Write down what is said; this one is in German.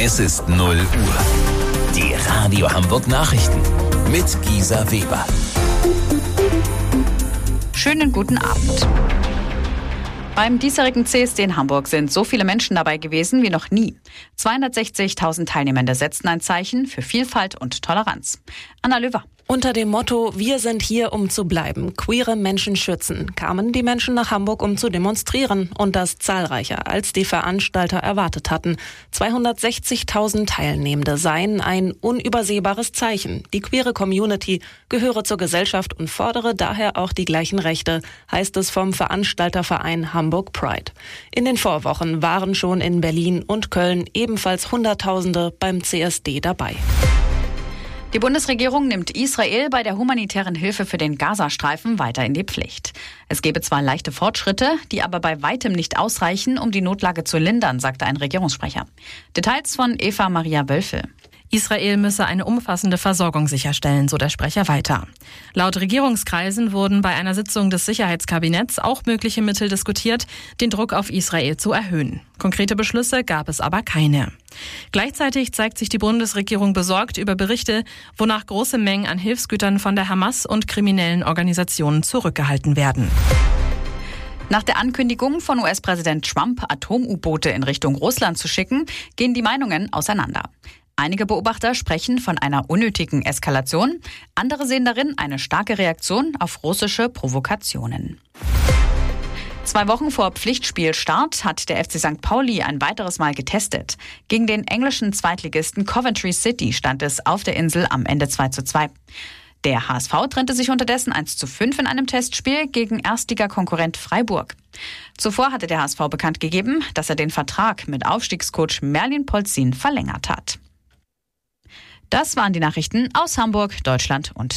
Es ist 0 Uhr. Die Radio Hamburg Nachrichten mit Gisa Weber. Schönen guten Abend. Beim diesjährigen CSD in Hamburg sind so viele Menschen dabei gewesen wie noch nie. 260.000 Teilnehmende setzten ein Zeichen für Vielfalt und Toleranz. Anna Löwer. Unter dem Motto "Wir sind hier, um zu bleiben, queere Menschen schützen" kamen die Menschen nach Hamburg, um zu demonstrieren, und das zahlreicher, als die Veranstalter erwartet hatten. 260.000 Teilnehmende seien ein unübersehbares Zeichen. Die queere Community gehöre zur Gesellschaft und fordere daher auch die gleichen Rechte, heißt es vom Veranstalterverein Hamburg Pride. In den Vorwochen waren schon in Berlin und Köln ebenfalls Hunderttausende beim CSD dabei. Die Bundesregierung nimmt Israel bei der humanitären Hilfe für den Gazastreifen weiter in die Pflicht. Es gebe zwar leichte Fortschritte, die aber bei weitem nicht ausreichen, um die Notlage zu lindern, sagte ein Regierungssprecher. Details von Eva Maria Wölfel. Israel müsse eine umfassende Versorgung sicherstellen, so der Sprecher weiter. Laut Regierungskreisen wurden bei einer Sitzung des Sicherheitskabinetts auch mögliche Mittel diskutiert, den Druck auf Israel zu erhöhen. Konkrete Beschlüsse gab es aber keine. Gleichzeitig zeigt sich die Bundesregierung besorgt über Berichte, wonach große Mengen an Hilfsgütern von der Hamas und kriminellen Organisationen zurückgehalten werden. Nach der Ankündigung von US-Präsident Trump, Atom-U-Boote in Richtung Russland zu schicken, gehen die Meinungen auseinander. Einige Beobachter sprechen von einer unnötigen Eskalation, andere sehen darin eine starke Reaktion auf russische Provokationen. 2 Wochen vor Pflichtspielstart hat der FC St. Pauli ein weiteres Mal getestet. Gegen den englischen Zweitligisten Coventry City stand es auf der Insel am Ende 2:2. Der HSV trennte sich unterdessen 1:5 in einem Testspiel gegen Erstligakonkurrent Freiburg. Zuvor hatte der HSV bekannt gegeben, dass er den Vertrag mit Aufstiegscoach Merlin Polzin verlängert hat. Das waren die Nachrichten aus Hamburg, Deutschland und